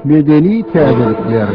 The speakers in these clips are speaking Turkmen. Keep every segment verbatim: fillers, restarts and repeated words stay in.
Medeni täzelikler.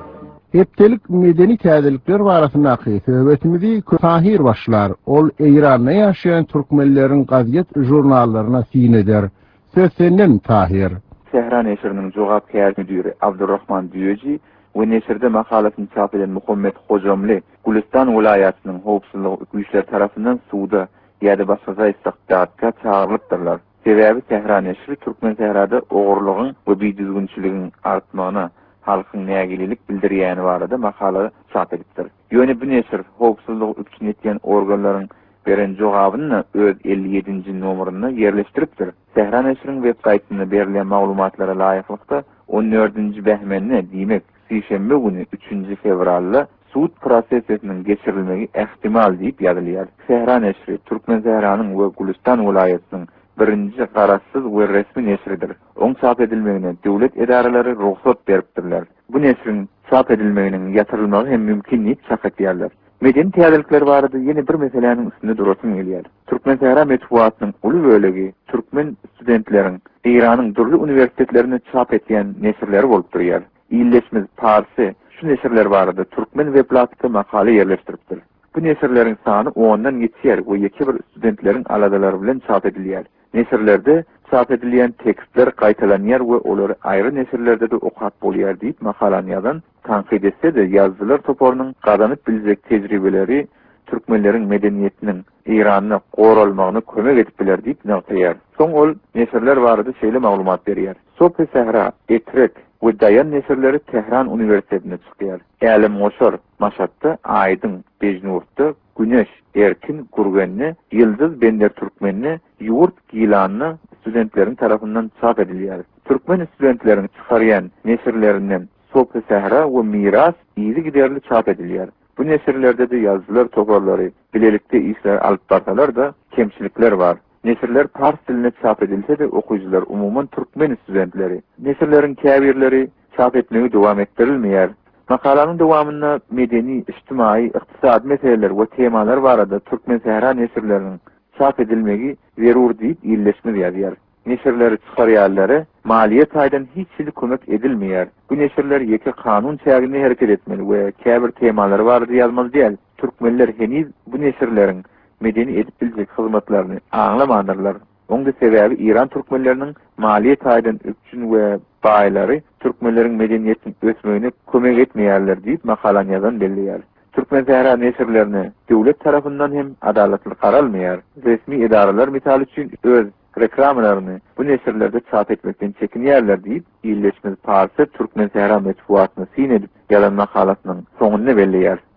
Heptelik medeni täzelikler barasyndaky söhbetimizi Tahir başlar. Ol Eýranda ýaşaýan türkmenleriň gazyet jurnallaryna sin eder. Söz senden Tahir. Tehran Neşri'nin jogapkär müdiri Abdurrahman Düýeji we neşirde makalasyny çap eden Muhammed Hojamly Gülistan welaýatynyň howpsuzlyk güýçleri tarapyndan suwda ýa-da başga istikdatga çağrılıpdyrlar. Sebäbi Tehran Neşri Türkmen Tehrada ogurlygyň we biýdizgünçiligiň artmagyna halkyň nägililik bildirýäni barada makala çap edipdir. Ýöne bu neşir howpsuzlyk üçin etýän organlaryň beren jogabyny öz elli ýedinji nomeryna ýerleşdiripdir. Tehran Neşri'nin web saytyna berilen maglumatlara laýyklykda on dördünji behmenine diýmek sişembe günü üçünji fevralda suud prosesiniň geçirilmegi ähtimal diýip ýazylýar. Tehran Neşri Türkmen Tehranyň we Gülistan welaýatynyň birinji garaşsyz we resmi neşridir. Oň çap edilmegine döwlet edaralary ruhsat beripdirler. Bu neşriň çap edilmeginiň ýatyrylmagy hem mümkinlik çak etýärler. Medeni täzelikler barada ýene bir meseleniň üstünde durasym gelýär. Türkmen Tehran metbuatynyň uly bölegi türkmen studentleriň Eýranyň durly uniwersitetlerinde çap etýän neşirleri bolup durýar. İlleşmez Parsy şu neşirler barada türkmen weblatda makale ýerleşdiripdir. Bu neşirleriň sany ondan ýetýär we ýeke bir studentleriň aladalary bilen çap edilýär. Neşirlerde çap edilýän tekstler gaýtalanýar we olary aýry neşirlerde de okat bolýar diýip makalany ýazan tanqid etse de ýazgylar toparynyň gadanyp biljek tejribeleri türkmenleriň medeniýetiniň Eýranyna goralmagyna kömek edip biler diýip näçeýär. Soň ol neşirler barada şeýle maglumat berýär. Sopy Sahra, Etrek we Dayan neşirleri Tehran Uniwersitetine çykýar. Älim Goşar, Maşatda, Aýdyň, Bejnurtda, Güneş, Erkin, Gurgenni, Yıldız Bender Türkmenni, Yurt Gilanny studentleriň tarapyndan çap edilýär. Türkmen studentleriň çykarýan neşirlerinden Sopy Sahra we Miras ýyly giderli çap edilýär. Bu neşirlerde de ýazgylar toparlary, bilelikde işler alyp barsalar da kemçilikler var. Neşirler Fars diline çap edilse de okuyucular umuman Türkmen studentleri. Neşirlerin käbirleri çap etmegi dowam etdirilmeýär. Makalanyň dowamynda medeni, ijtimai, ykdysady meseleler we temalar barada Türkmen Tehran neşirleriniň çap edilmegi zerur diýip ýerleşme ýazýar. Neşirleri çykarýarlary maliýet aýdan hiç şeýle kömek edilmeýär. Bu neşirler ýeke kanun çägine hereket etmeli we käbir temalary barada ýazmaly diýil. Türkmenler heniz bu neşirleriň medeni edip biljek hyzmatlaryny aňlamandylar. Oňda sebäbi İran türkmenleriniň maliýet aýdan üçin we baýlary türkmenleriň medeniýetiniň ösmegine kömek etmeýärler diýip makalany ýazan belliýär. Türkmen Tehran neşirlerini döwlet tarapyndan hem adalatly garalmaýar. Resmi edaralar misal üçin öz reklamlaryny bu neşirlerde çap etmekden çekinýärler diýip ýerleşmez Parsy Türkmen Tehran metbuatyny sin edip ýazan makalasynyň soňuny belliýär.